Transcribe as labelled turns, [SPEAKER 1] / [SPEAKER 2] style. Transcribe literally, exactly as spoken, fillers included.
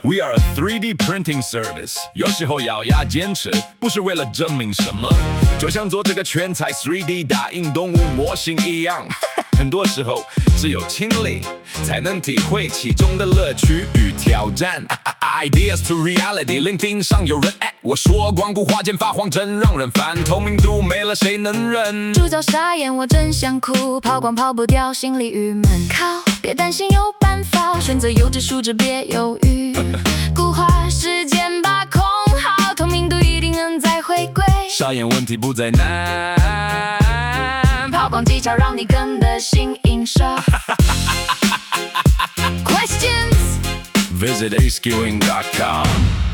[SPEAKER 1] We are a three D printing service， 有时候咬牙坚持，不是为了证明什么，就像做这个全彩 三 D 打印动物模型一样。很多时候，只有亲历，才能体会其中的乐趣与挑战。Ideas to reality， 聆听上有人爱我说，光顾花间发慌真让人烦，透明度没了谁能忍？
[SPEAKER 2] 主角傻眼，我真想哭，跑光跑不掉，心里郁闷。靠，别担心，有办法，选择优质树脂，别犹豫。固化时间把控好，透明度一定能再回归。
[SPEAKER 1] 傻眼问题不再难，
[SPEAKER 2] 跑光技巧让你跟得心应手。Questions
[SPEAKER 1] visit a skewing dot com